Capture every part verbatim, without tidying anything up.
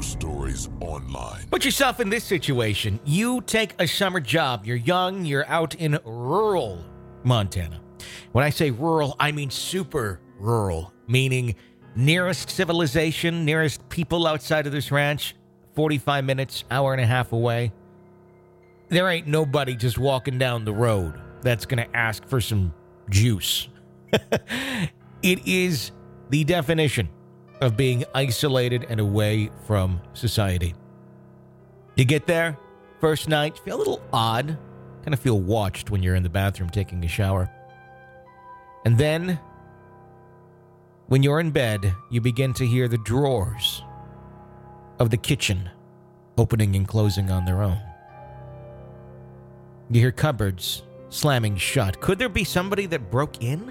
Stories Online. Put yourself in this situation. You take a summer job. You're young. You're out in rural Montana. When I say rural, I mean super rural, meaning nearest civilization, nearest people outside of this ranch, forty-five minutes, hour and a half away. There ain't nobody just walking down the road that's going to ask for some juice. It is the definition of being isolated and away from society. You get there, first night, feel a little odd, kind of feel watched when you're in the bathroom taking a shower. And then, when you're in bed, you begin to hear the drawers of the kitchen opening and closing on their own. You hear cupboards slamming shut. Could there be somebody that broke in?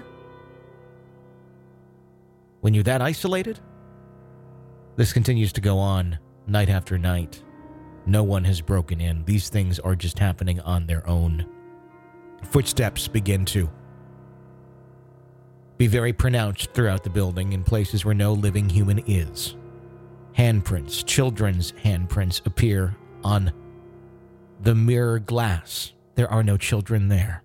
When you're that isolated? This continues to go on night after night. No one has broken in. These things are just happening on their own. Footsteps begin to be very pronounced throughout the building in places where no living human is. Handprints, children's handprints appear on the mirror glass. There are no children there.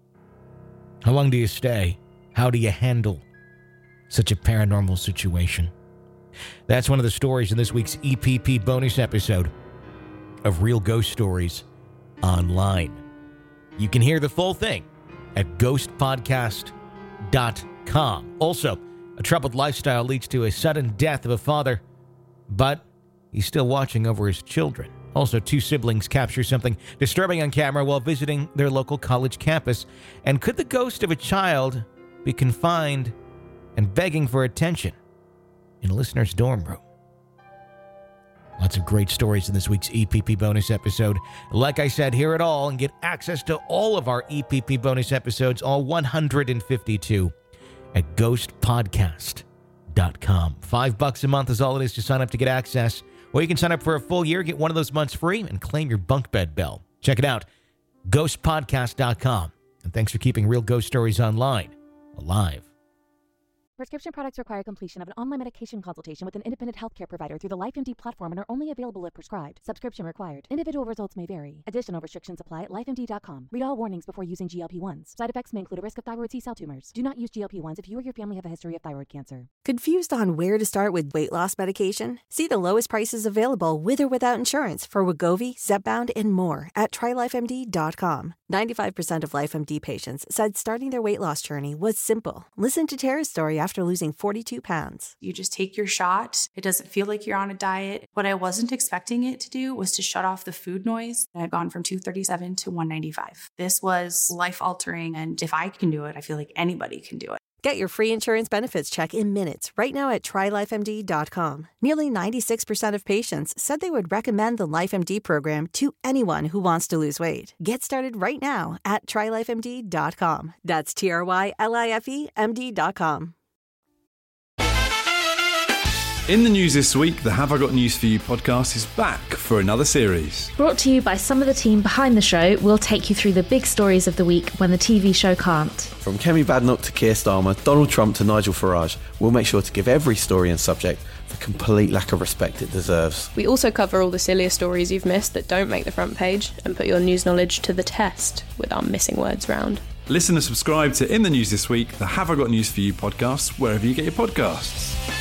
How long do you stay? How do you handle such a paranormal situation? That's one of the stories in this week's E P P bonus episode of Real Ghost Stories Online. You can hear the full thing at ghost podcast dot com. Also, a troubled lifestyle leads to a sudden death of a father, but he's still watching over his children. Also, two siblings capture something disturbing on camera while visiting their local college campus. And could the ghost of a child be confined and begging for attention in a listener's dorm room? Lots of great stories in this week's E P P bonus episode. Like I said, hear it all and get access to all of our E P P bonus episodes, all one hundred fifty-two, at ghost podcast dot com. Five bucks a month is all it is to sign up to get access. Or you can sign up for a full year, get one of those months free, and claim your bunk bed bell. Check it out, ghost podcast dot com. And thanks for keeping Real Ghost Stories Online alive. Prescription products require completion of an online medication consultation with an independent healthcare provider through the LifeMD platform and are only available if prescribed. Subscription required. Individual results may vary. Additional restrictions apply at life M D dot com. Read all warnings before using G L P one s. Side effects may include a risk of thyroid C-cell tumors. Do not use G L P one s if you or your family have a history of thyroid cancer. Confused on where to start with weight loss medication? See the lowest prices available with or without insurance for Wegovy, Zepbound, and more at try life M D dot com. ninety-five percent of LifeMD patients said starting their weight loss journey was simple. Listen to Tara's story after losing forty-two pounds. You just take your shot. It doesn't feel like you're on a diet. What I wasn't expecting it to do was to shut off the food noise. I had gone from two thirty-seven to one ninety-five. This was life-altering, and if I can do it, I feel like anybody can do it. Get your free insurance benefits check in minutes right now at try life M D dot com. Nearly ninety-six percent of patients said they would recommend the LifeMD program to anyone who wants to lose weight. Get started right now at try life M D dot com. That's T R Y L I F E M D dot com. In the news this week, the Have I Got News For You podcast is back for another series. Brought to you by some of the team behind the show, we'll take you through the big stories of the week when the T V show can't. From Kemi Badenoch to Keir Starmer, Donald Trump to Nigel Farage, we'll make sure to give every story and subject the complete lack of respect it deserves. We also cover all the sillier stories you've missed that don't make the front page and put your news knowledge to the test with our missing words round. Listen and subscribe to In the News This Week, the Have I Got News For You podcast, wherever you get your podcasts.